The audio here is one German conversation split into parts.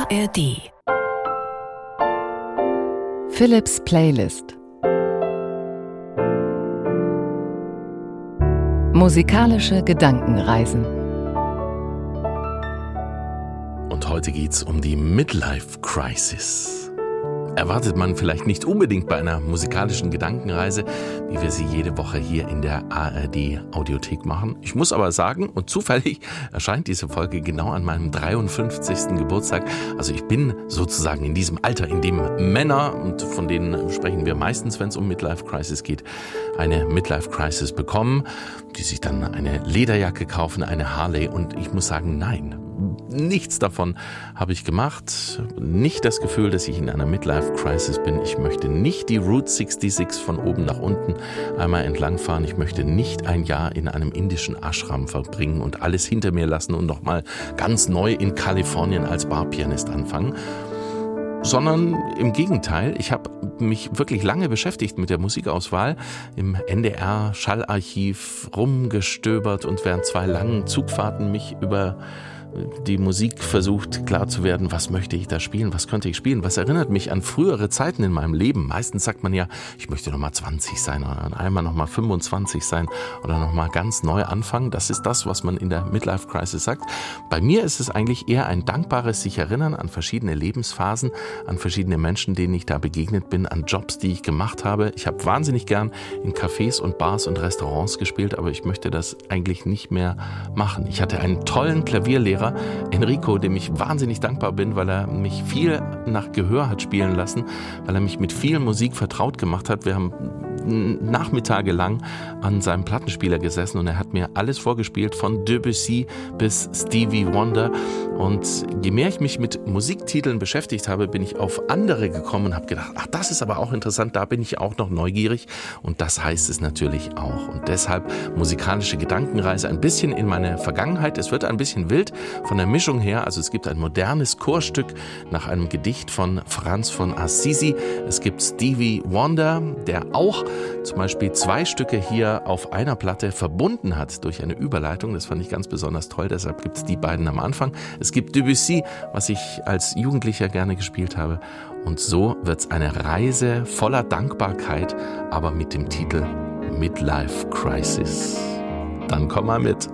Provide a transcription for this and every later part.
ARD Philips Playlist. Musikalische Gedankenreisen. Und heute geht's um die Midlife Crisis. Erwartet man vielleicht nicht unbedingt bei einer musikalischen Gedankenreise, wie wir sie jede Woche hier in der ARD Audiothek machen. Ich muss aber sagen, und zufällig erscheint diese Folge genau an meinem 53. Geburtstag. Also ich bin sozusagen in diesem Alter, in dem Männer, und von denen sprechen wir meistens, wenn es um Midlife Crisis geht, eine Midlife Crisis bekommen, die sich dann eine Lederjacke kaufen, eine Harley, und ich muss sagen, nein. Nichts davon habe ich gemacht. Nicht das Gefühl, dass ich in einer Midlife-Crisis bin. Ich möchte nicht die Route 66 von oben nach unten einmal entlangfahren. Ich möchte nicht ein Jahr in einem indischen Ashram verbringen und alles hinter mir lassen und nochmal ganz neu in Kalifornien als Barpianist anfangen. Sondern im Gegenteil, ich habe mich wirklich lange beschäftigt mit der Musikauswahl, im NDR-Schallarchiv rumgestöbert und während 2 langen Zugfahrten mich über die Musik versucht klar zu werden, was möchte ich da spielen, was könnte ich spielen, was erinnert mich an frühere Zeiten in meinem Leben. Meistens sagt man ja, ich möchte nochmal 20 sein oder einmal nochmal 25 sein oder nochmal ganz neu anfangen. Das ist das, was man in der Midlife Crisis sagt. Bei mir ist es eigentlich eher ein dankbares sich erinnern an verschiedene Lebensphasen, an verschiedene Menschen, denen ich da begegnet bin, an Jobs, die ich gemacht habe. Ich habe wahnsinnig gern in Cafés und Bars und Restaurants gespielt, aber ich möchte das eigentlich nicht mehr machen. Ich hatte einen tollen Klavierlehrer, Enrico, dem ich wahnsinnig dankbar bin, weil er mich viel nach Gehör hat spielen lassen, weil er mich mit viel Musik vertraut gemacht hat. Wir haben Nachmittage lang an seinem Plattenspieler gesessen und er hat mir alles vorgespielt, von Debussy bis Stevie Wonder. Und je mehr ich mich mit Musiktiteln beschäftigt habe, bin ich auf andere gekommen und habe gedacht, ach, das ist aber auch interessant, da bin ich auch noch neugierig. Und das heißt es natürlich auch. Und deshalb musikalische Gedankenreise ein bisschen in meine Vergangenheit. Es wird ein bisschen wild von der Mischung her. Also es gibt ein modernes Chorstück nach einem Gedicht von Franz von Assisi. Es gibt Stevie Wonder, der auch zum Beispiel 2 Stücke hier auf einer Platte verbunden hat durch eine Überleitung. Das fand ich ganz besonders toll, deshalb gibt es die beiden am Anfang. Es gibt Debussy, was ich als Jugendlicher gerne gespielt habe. Und so wird es eine Reise voller Dankbarkeit, aber mit dem Titel Midlife Crisis. Dann komm mal mit.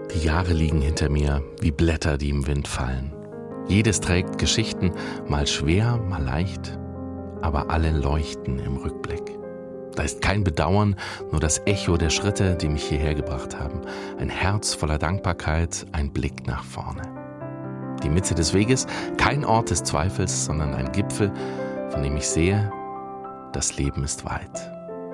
Die Jahre liegen hinter mir wie Blätter, die im Wind fallen. Jedes trägt Geschichten, mal schwer, mal leicht, aber alle leuchten im Rückblick. Da ist kein Bedauern, nur das Echo der Schritte, die mich hierher gebracht haben. Ein Herz voller Dankbarkeit, ein Blick nach vorne. Die Mitte des Weges, kein Ort des Zweifels, sondern ein Gipfel, von dem ich sehe, das Leben ist weit.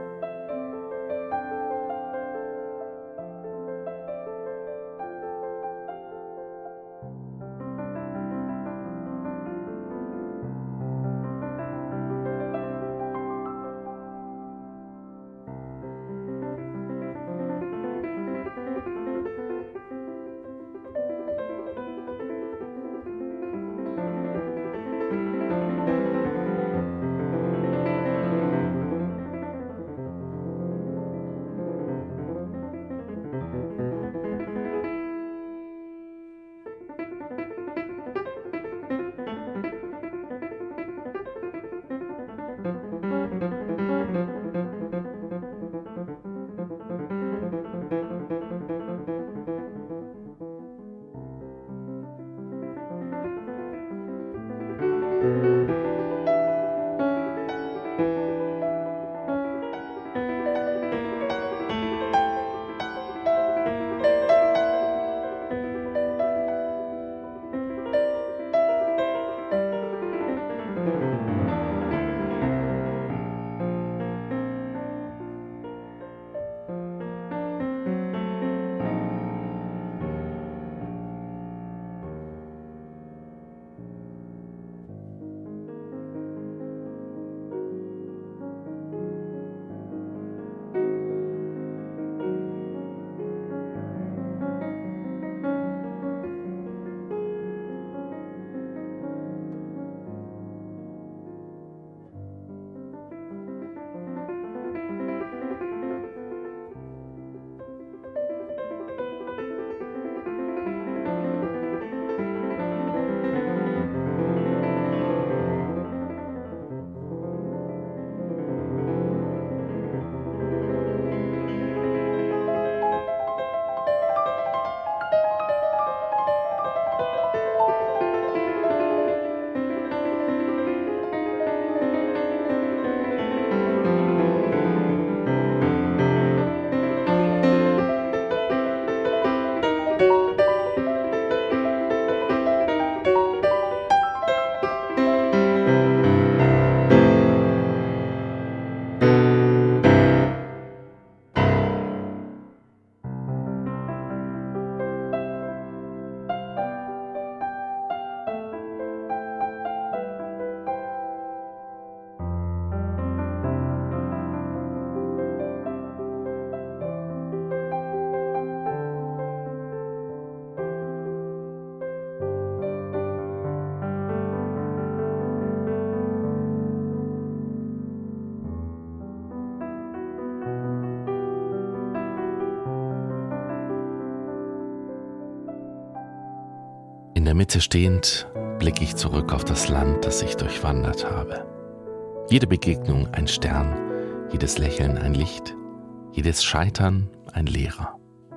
In der Mitte stehend blicke ich zurück auf das Land, das ich durchwandert habe. Jede Begegnung ein Stern, jedes Lächeln ein Licht, jedes Scheitern ein Lehrer.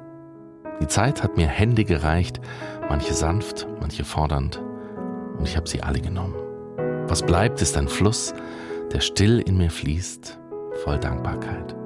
Die Zeit hat mir Hände gereicht, manche sanft, manche fordernd, und ich habe sie alle genommen. Was bleibt, ist ein Fluss, der still in mir fließt, voll Dankbarkeit.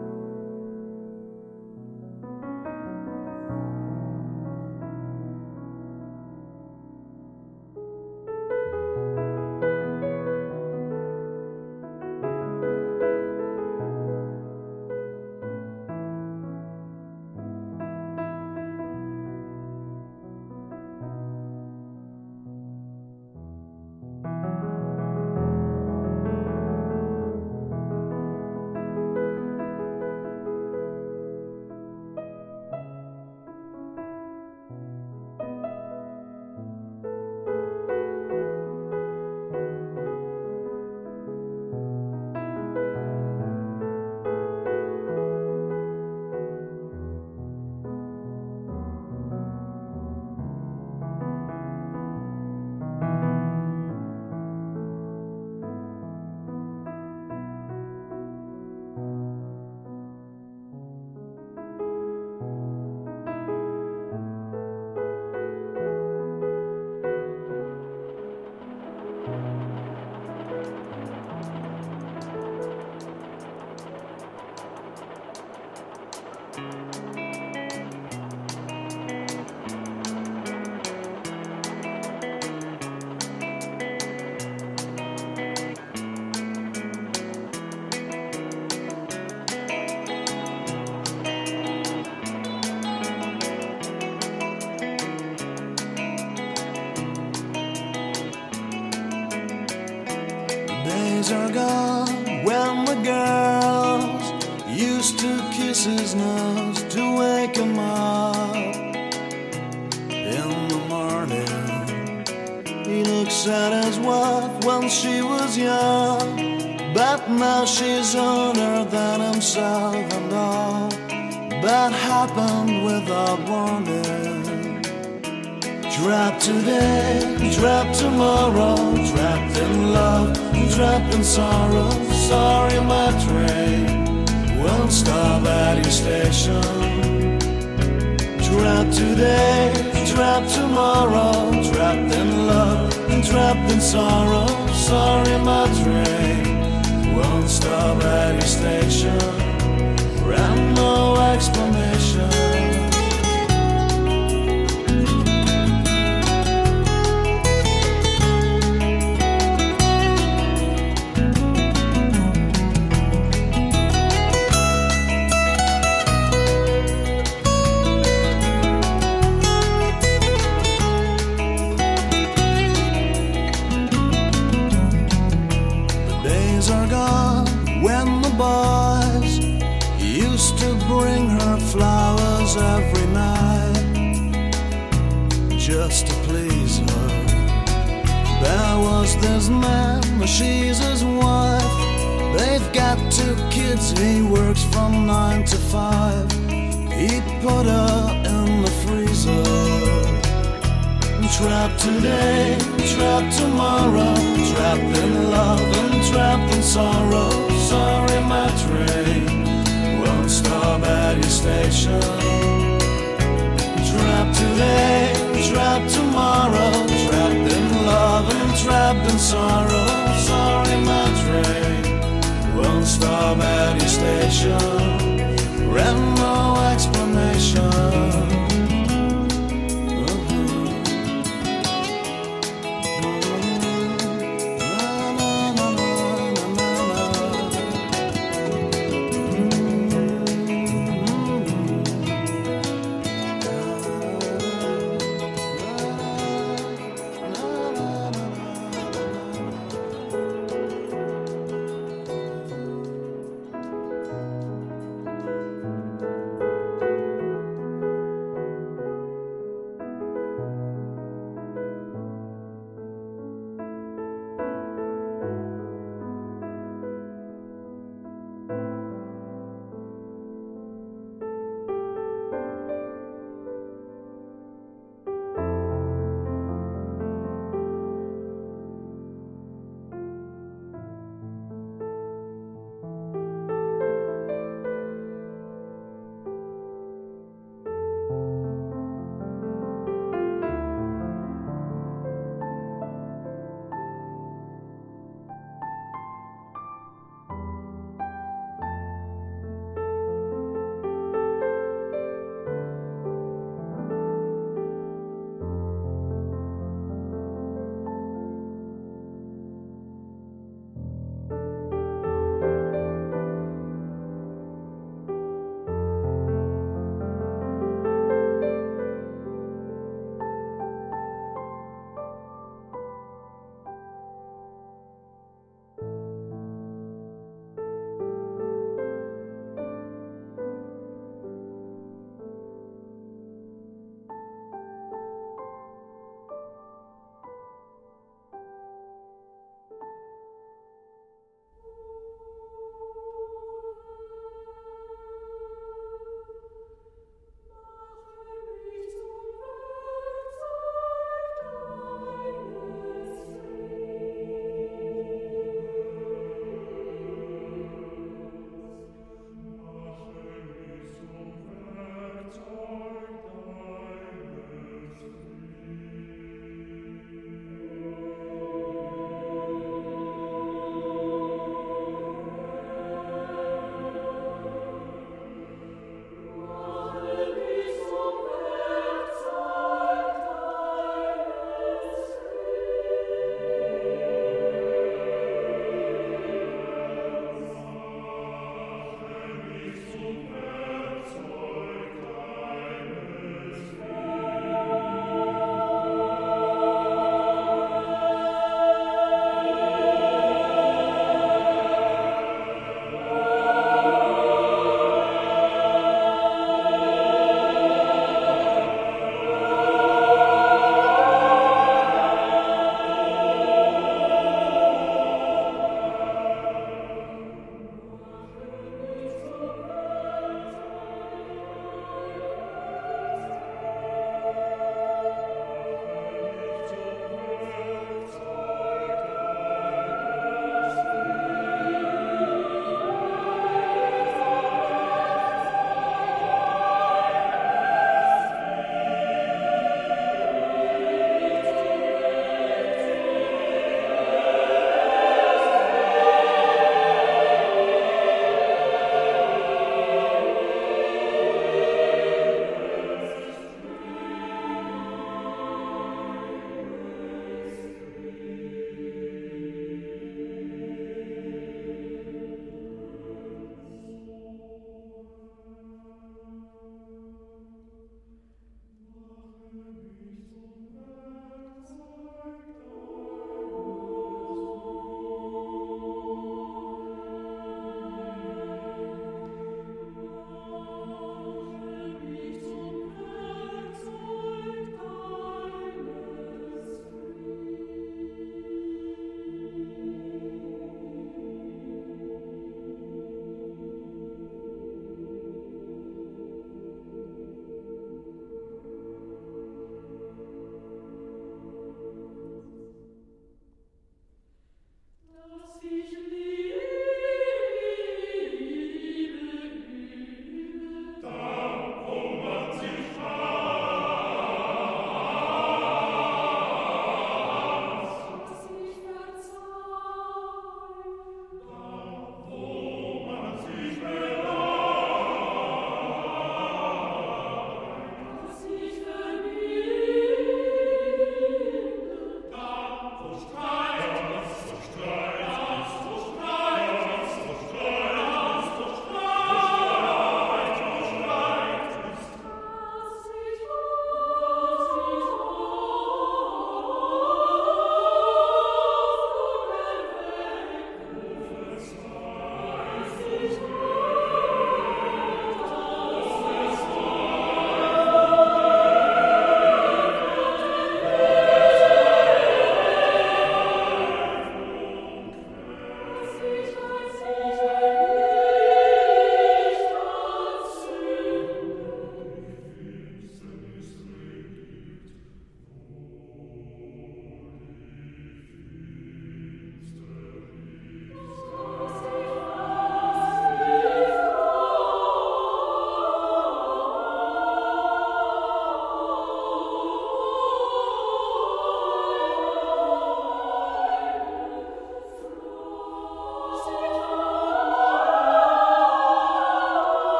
Days are gone when the girls used to kiss his nose to wake him up in the morning. He looked sad as what when she was young, but now she's older than himself, and all that happened without warning. Trapped today, trapped tomorrow, trapped in love, trapped in sorrow. Sorry, my train won't stop at your station. Trapped today, trapped tomorrow, trapped in love, trapped in sorrow. Sorry, my train won't stop at your station. And no explanation. Are gone when the boys used to bring her flowers every night just to please her. There was this man, she's his wife. They've got 2 kids, he works from 9 to 5. He put her in the freezer. Trapped today, trapped tomorrow, trapped in love and trapped in sorrow. Sorry, my train won't stop at your station. Trapped today, trapped tomorrow, trapped in love and trapped in sorrow. Sorry, my train won't stop at your station. And no explanation.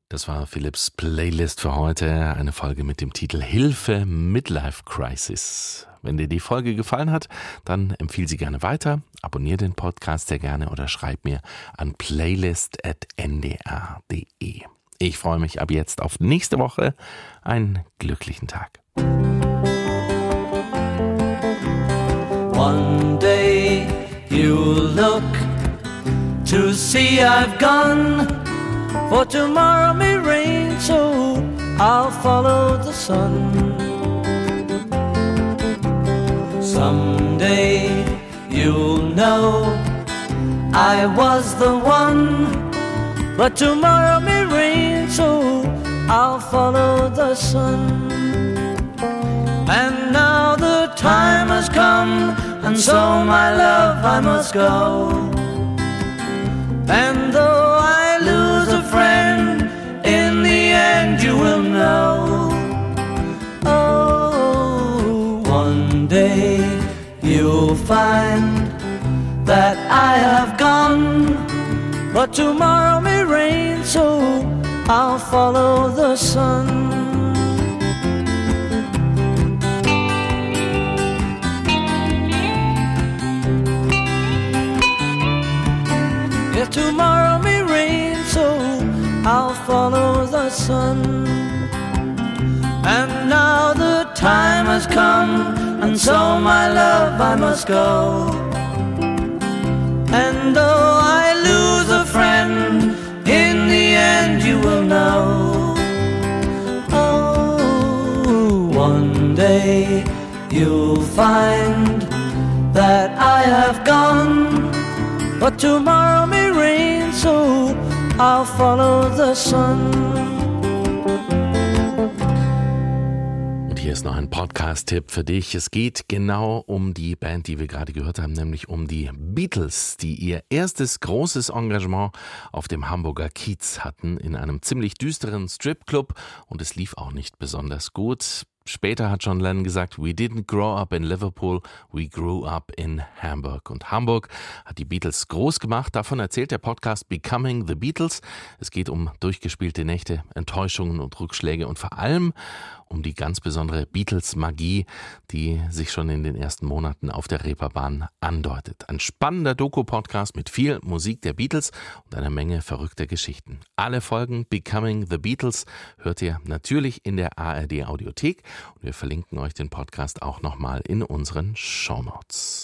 Das war Philips Playlist für heute, eine Folge mit dem Titel Hilfe Midlife Crisis. Wenn dir die Folge gefallen hat, dann empfiehl sie gerne weiter, abonniere den Podcast sehr gerne oder schreib mir an playlist@ndr.de. Ich freue mich ab jetzt auf nächste Woche. Einen glücklichen Tag. One day you'll look to see I've gone, for tomorrow may rain, so I'll follow the sun. Someday you'll know I was the one, but tomorrow may rain, so I'll follow the sun. And now the time has come, and so my love I must go. And though I lose a friend, in the end you will know. Oh, one day you'll find that I have gone, but tomorrow may rain, so I'll follow the sun. If tomorrow may rain, so I'll follow the sun. And now the time has come, and so my love I must go. And though I lose a friend, in the end you will know. Oh, one day you'll find that I have gone, but tomorrow may rain, so I'll follow the sun. Und hier ist noch ein Podcast-Tipp für dich. Es geht genau um die Band, die wir gerade gehört haben, nämlich um die Beatles, die ihr erstes großes Engagement auf dem Hamburger Kiez hatten, in einem ziemlich düsteren Stripclub, und es lief auch nicht besonders gut. Später hat John Lennon gesagt, we didn't grow up in Liverpool, we grew up in Hamburg. Und Hamburg hat die Beatles groß gemacht. Davon erzählt der Podcast Becoming the Beatles. Es geht um durchgespielte Nächte, Enttäuschungen und Rückschläge und vor allem um die ganz besondere Beatles-Magie, die sich schon in den ersten Monaten auf der Reeperbahn andeutet. Ein spannender Doku-Podcast mit viel Musik der Beatles und einer Menge verrückter Geschichten. Alle Folgen Becoming the Beatles hört ihr natürlich in der ARD-Audiothek und wir verlinken euch den Podcast auch nochmal in unseren Shownotes.